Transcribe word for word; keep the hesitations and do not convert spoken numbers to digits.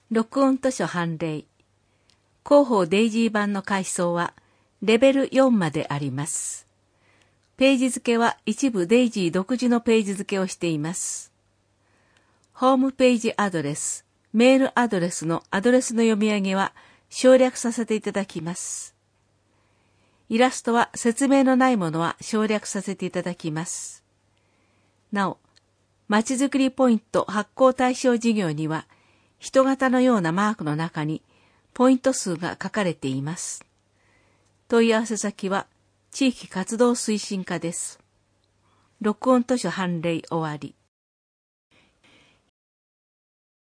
録音図書判例。広報デイジー版の階層はレベルよんまであります。ページ付けは一部デイジー独自のページ付けをしています。ホームページアドレス、メールアドレスのアドレスの読み上げは省略させていただきます。イラストは説明のないものは省略させていただきます。なお、まちづくりポイント発行対象事業には、人型のようなマークの中にポイント数が書かれています。問い合わせ先は地域活動推進課です。録音図書判例終わり。